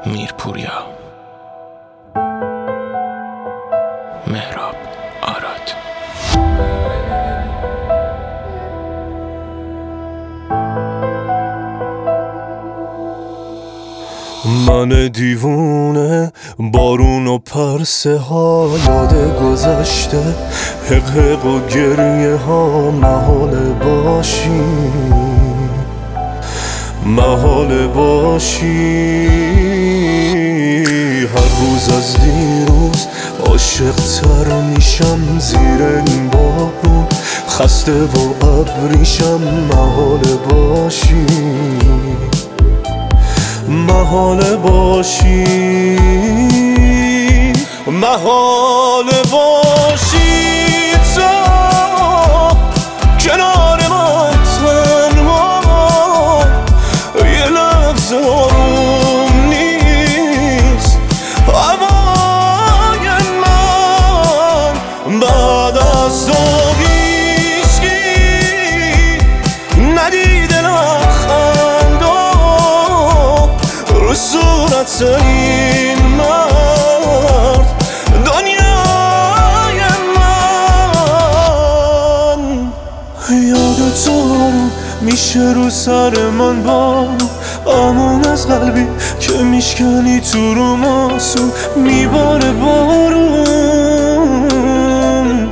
میرپوریا، مهراب آراد. من دیوونه بارون و پرسه ها، یاد گذشته حق و گریه ها، محال باشی هر روز از دیروز عاشق تر میشم، زیر این بارون خسته و ابریشم، محال باشی تو کنار من تنها، یه لحظه آروم نیست هوای من. بعد از تو هیچکی ندیده لبخند رو صورت این مرد، دنیای من. یادت آروم میشه رو سر من بارون، آمون از قلبی که میشکنی تو رو ماسون، میباره بارون.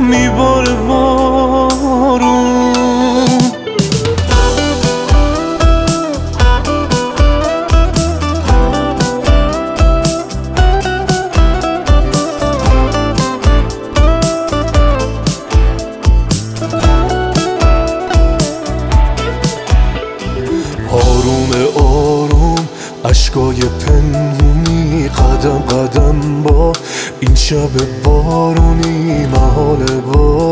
آروم اشکای پنهونی، قدم قدم با این شب بارونی، محال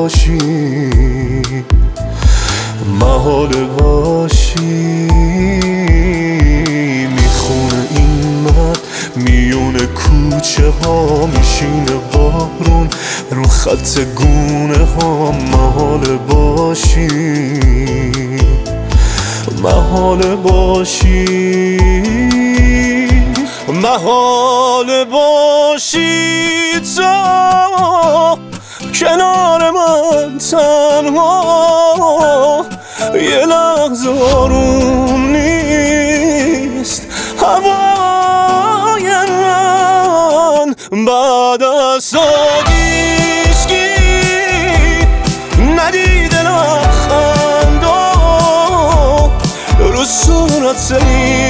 باشی میخونه این مرد میونه کوچه ها، میشینه بارون رو خط گونه ها، محال باشی تو کنار من تنها، یه لحظه آروم نیست هوای من. بعد از تو هیچکی ندیده لبخند رو صورت این